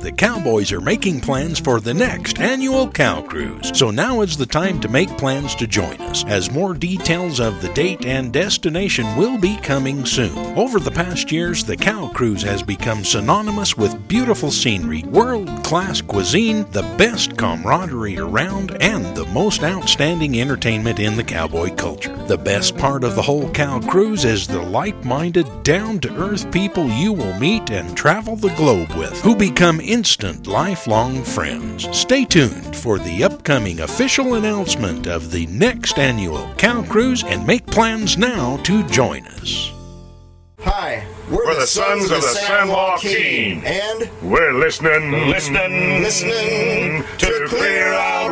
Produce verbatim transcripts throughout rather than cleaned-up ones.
the Cowboys are making plans for the next annual Cow Cruise. So now is the time to make plans to join us, as more details of the date and destination will be coming soon. Over the past years, the Cow Cruise has become synonymous with beautiful scenery, world-class cuisine, the best camaraderie around, and the most outstanding entertainment in the cowboy culture. The best part of the whole Cow Cruise is the like-minded, down-to-earth people you will meet and travel the globe with, who become instant, lifelong friends. Stay tuned for the upcoming official announcement of the next annual Cow Cruise and make plans now to join us. Hi, we're, we're the, the Sons, Sons of the San Joaquin, and we're listening, listening, listening to Clear Out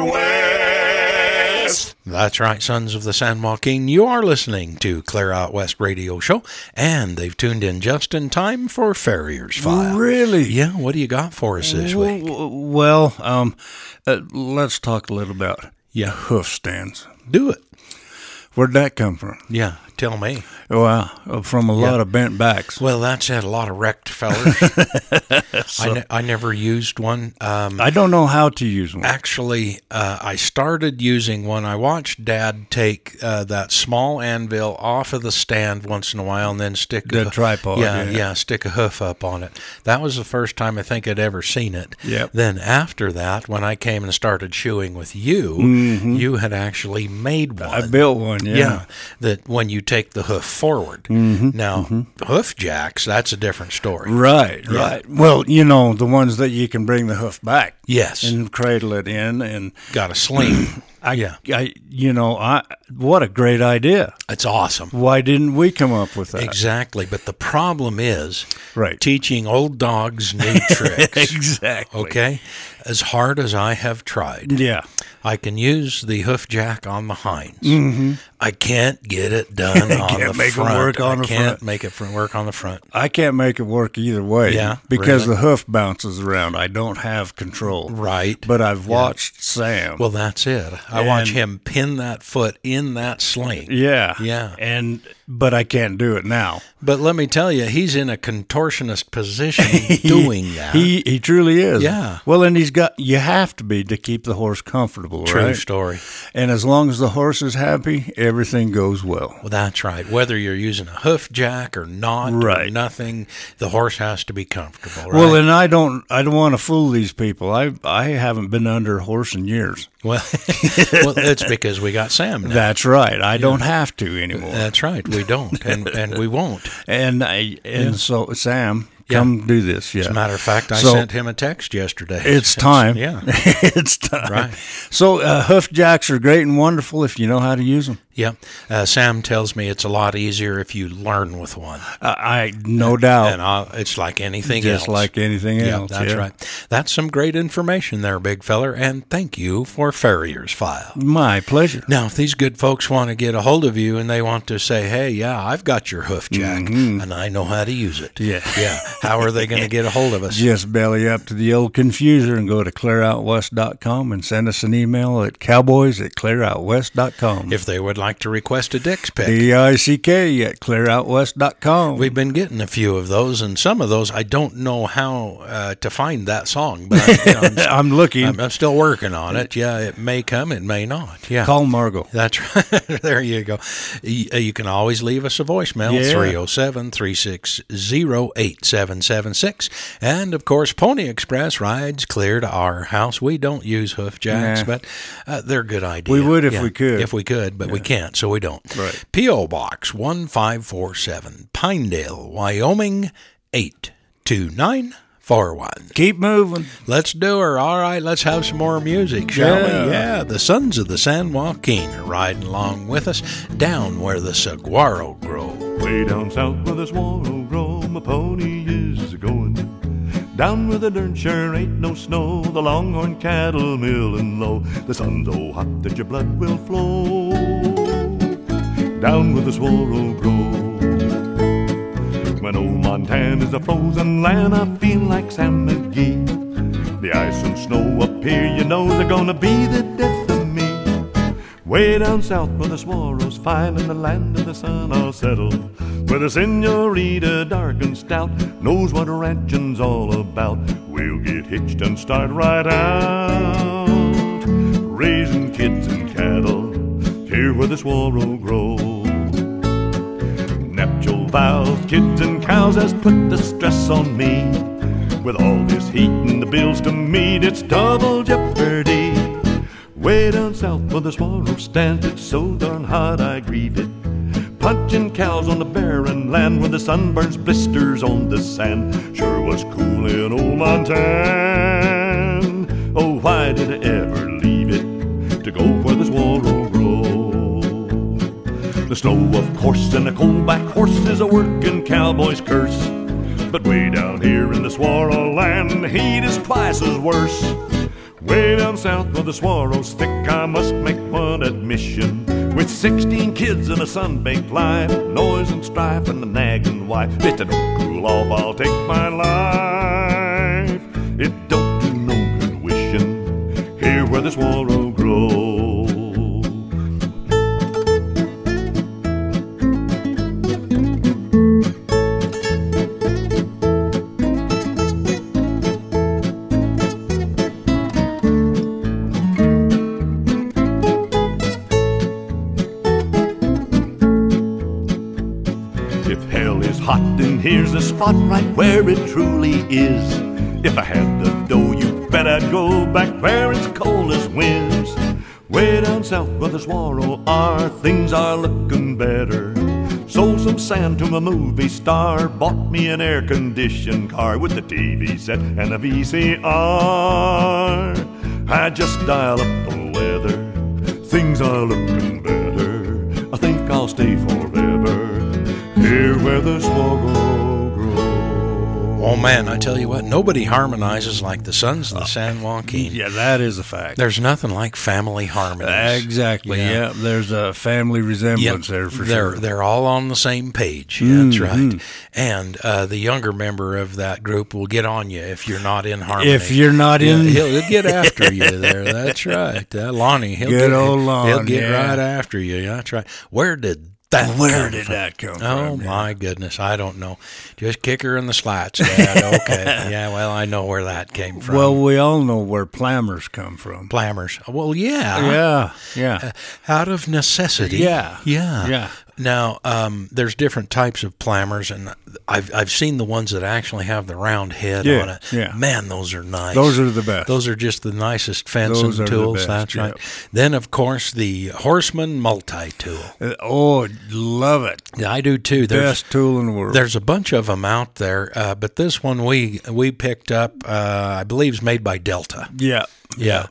West. That's right, Sons of the San Joaquin. You are listening to Clear Out West Radio Show, and they've tuned in just in time for Farrier's File. Really? Yeah, what do you got for us this week? Well, um, uh, let's talk a little about yeah. hoof stands. Do it. Where'd that come from? Yeah, tell me. Well, from a lot yeah. of bent backs. Well, that's had a lot of wrecked fellers. so, I, ne- I never used one. Um, I don't know how to use one. Actually, uh, I started using one. I watched Dad take uh, that small anvil off of the stand once in a while and then stick the a tripod. Yeah, yeah, yeah, stick a hoof up on it. That was the first time I think I'd ever seen it. Yep. Then after that, when I came and started shoeing with you, mm-hmm. you had actually made one. I built one, yeah. Yeah, that when you take the hoof forward. Mm-hmm. Now, mm-hmm. hoof jacks, that's a different story. Right, yeah. right. Well, you know, the ones that you can bring the hoof back. Yes. And cradle it in. and Got a sling. I, yeah. I, you know, I what a great idea. It's awesome. Why didn't we come up with that? Exactly. But the problem is right. teaching old dogs new tricks. Exactly. Okay? As hard as I have tried. Yeah. I can use the hoof jack on the hinds. Mm-hmm. I can't get it done on can't the make front. It work on I the can't front. make it work on the front. I can't make it work either way. Yeah, because really? the hoof bounces around. I don't have control. Right. But I've watched yeah. Sam. Well, that's it. I and, watch him pin that foot in that sling. Yeah. Yeah. And but I can't do it now. But let me tell you, he's in a contortionist position doing that. He he truly is. Yeah. Well, and he's got you have to be to keep the horse comfortable, True right? story. And as long as the horse is happy, everything goes well. Well, that's right. Whether you're using a hoof jack or not, right. or nothing, the horse has to be comfortable, right? Well, and I don't I don't want to fool these people. I I haven't been under a horse in years. Well, well, it's because we got Sam now. That's right. I yeah. don't have to anymore. That's right. We don't, and and we won't. And I, and yeah. so Sam, come yeah. do this. Yeah. As a matter of fact, I so, sent him a text yesterday. It's time. yeah, it's time. Right. So uh, hoof jacks are great and wonderful if you know how to use them. Yeah. Uh, Sam tells me it's a lot easier if you learn with one. Uh, I no doubt. And I'll, it's like anything Just else. Just like anything yeah, else. That's yeah. right. That's some great information there, big feller, and thank you for Farrier's File. My pleasure. Now, if these good folks want to get a hold of you and they want to say, hey, yeah, I've got your hoof jack, mm-hmm. and I know how to use it. Yeah. Yeah. How are they going to get a hold of us? Just belly up to the old confuser and go to clear out west dot com and send us an email at cowboys at clear out west dot com. If they would like to request a Dick's pick. D I C K at clear out west dot com. We've been getting a few of those, and some of those I don't know how uh, to find that song, but I, you know, I'm, I'm looking. I'm, I'm still working on it. Yeah, it may come, it may not. Yeah, call Margot. That's right. There you go. You, you can always leave us a voicemail, yeah. three oh seven, three six zero, eight seven seven six. And, of course, Pony Express rides clear to our house. We don't use hoof jacks, nah. but uh, they're a good idea. We would if yeah, we could. If we could, but yeah. we can't, so we don't. Right. P O. Box one five four seven, Pinedale, Wyoming, eight two nine four one. Keep moving. Let's do her. All right, let's have some more music, shall yeah. we? Yeah, the Sons of the San Joaquin are riding along with us down where the saguaro grow. Way down south where the saguaro grow, my pony is going. Down where the dirt sure ain't no snow, the longhorn cattle millin' low. The sun's so hot that your blood will flow. Down where the saguaro grow. When old Montana is a frozen land, I feel like Sam McGee. The ice and snow up here, you know, they're gonna be the death of me. Way down south where the saguaro's fine, in the land of the sun I'll settle. Where the senorita, dark and stout, knows what ranching's all about. we'll get hitched and start right out, raising kids and cattle here where the swallow grows. Natural valves, kids and cows has put the stress on me. With all this heat and the bills to meet, it's double jeopardy. Way down south where the swallow stands, it's so darn hot I grieve it. Punching cows on the barren land where the sun burns blisters on the sand. Sure was cool in old Montana. Oh, why did I ever leave it to go where the swallow grows? The snow, of course, and a cold-back horse is a working cowboy's curse. But way down here in the swallow land, the heat is twice as worse. Way down south where the swallow's thick, I must make one admission. With sixteen kids and a sun-baked life, noise and strife and a nagging wife, if it don't cool off, I'll take my life. It don't do no good wishing here where the swallow grows. Here's the spot right where it truly is. If I had the dough, you bet I'd go back where it's cold as whiz. Way down south where the swallow are, things are looking better. Sold some sand to a movie star, bought me an air-conditioned car with a T V set and a V C R. I just dial up the weather, things are looking better. I think I'll stay forever here where the swallow grows. Oh, man, I tell you what, nobody harmonizes like the Sons of the San Joaquin. Yeah, that is a fact. There's nothing like family harmonies. Exactly, Yeah. yeah. There's a family resemblance Yep, there for they're, sure. They're all on the same page. Mm-hmm. That's right. And uh, the younger member of that group will get on you if you're not in harmony. If you're not Yeah, in... he'll, he'll get after you there. That's right. Uh, Lonnie, he'll Good get, old Lon, he'll get yeah. right after you. That's right. Where did that Where come did from? that come Oh, from? my goodness. I don't know. Just kick her in the slats, Dad. Okay. Yeah, well, I know where that came from. Well, we all know where plammers come from. Plammers. Well, yeah. Yeah, yeah. Out of necessity. Yeah. Yeah. Yeah. Now, um, there's different types of plammers, and I've I've seen the ones that actually have the round head Yeah, on it. yeah. Man, those are nice. Those are the best. Those are just the nicest fencing Those are the tools. best, That's right. yep. Then, of course, the Horseman multi-tool. Uh, oh, love it. Yeah, I do too. There's, Best tool in the world. There's a bunch of them out there, uh, but this one we we picked up, uh, I believe, is made by Delta. Yeah. Yeah,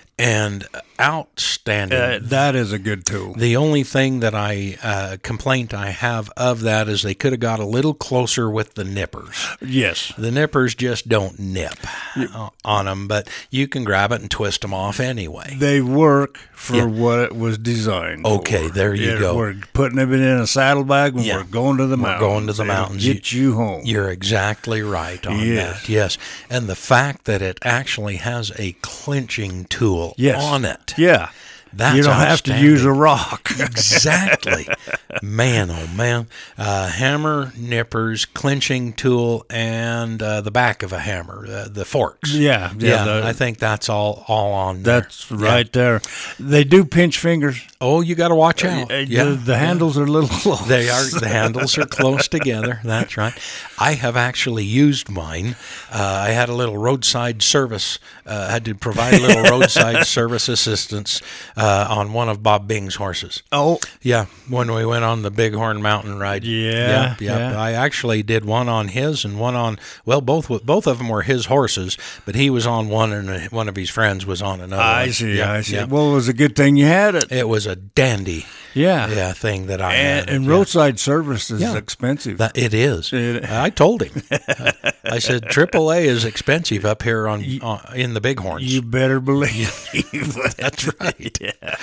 and outstanding. Uh, that is a good tool. The only thing that I uh, complaint I have of that is they could have got a little closer with the nippers. Yes. The nippers just don't nip uh, on them, but you can grab it and twist them off anyway. They work for Yeah. what it was designed Okay, for. there you Yeah, go. We're putting it in a saddlebag and Yeah. we're going to the We're mountains. going to the It'll mountains. Get you, home. You're exactly right on Yes. that. Yes, and the fact that it actually has a clinching tool Yes. on it. Yeah. That's you don't have to use a outstanding. rock. Exactly. Man, oh man. Uh, hammer, nippers, clinching tool, and uh, the back of a hammer, uh, the forks. Yeah, yeah, Yeah, the- I think that's all, all on there. That's right there. They do pinch fingers. Oh, you got to watch out. Uh, yeah. The, the handles are a little close. They are. The handles are close together. That's right. I have actually used mine. Uh, I had a little roadside service. Uh, had to provide a little roadside service assistance uh, on one of Bob Bing's horses. Oh, Yeah, when we went on the Bighorn Mountain ride. Yeah, Yep, yep. yeah. I actually did one on his and one on. Well, both both of them were his horses, but he was on one and one of his friends was on another. I one. see. Yep, I see. yep. Well, it was a good thing you had it. It was a dandy, Yeah. yeah, thing that I And, had. and yeah. roadside service is Yeah. expensive. That it is. It- I told him. I said triple A is expensive up here on, on in the Bighorns. you better believe. That's right.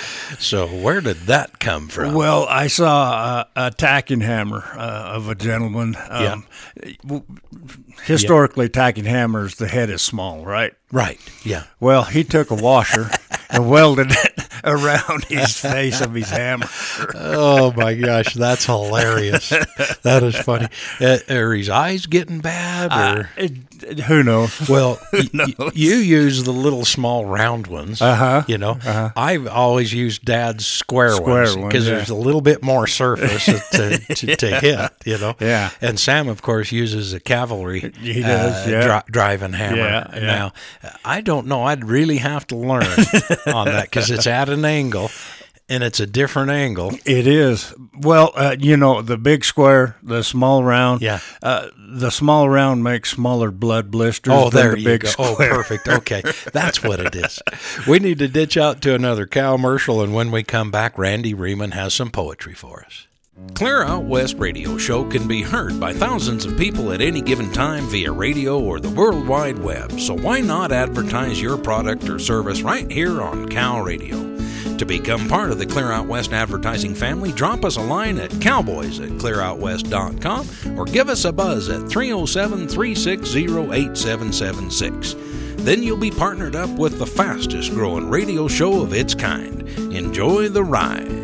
So where did that come from? Well, I saw a, a tacking hammer uh, of a gentleman. Um, w- Historically, tacking hammers, the head is small, right? Right. Yeah. Well, he took a washer and welded it around his face of his hammer. Oh my gosh, that's hilarious. That is funny. Uh, are his eyes getting bad? Or? Uh, it, who knows? Well, y- y- you use the little small round ones. Uh-huh. You know, Uh-huh. I've always used Dad's square, Square ones ones, because yeah. there's a little bit more surface to, to, to hit. You know. Yeah. And Sam, of course, uses a cavalry. He does, uh, yeah. dri- driving hammer. Yeah, yeah. Now, I don't know. I'd really have to learn on that because it's at an angle. And it's a different angle. It is. Well, uh, you know, the big square, the small round. Yeah. Uh, the small round makes smaller blood blisters Oh, than there the you big go. square. Oh, perfect. Okay. That's what it is. We need to ditch out to another commercial, and when we come back, Randy Riemann has some poetry for us. Clear Out West radio show can be heard by thousands of people at any given time via radio or the World Wide Web, so why not advertise your product or service right here on Cal Radio? To become part of the Clear Out West advertising family, drop us a line at cowboys at clear out west dot com or give us a buzz at three oh seven, three six zero, eight seven seven six. Then you'll be partnered up with the fastest growing radio show of its kind. Enjoy the ride.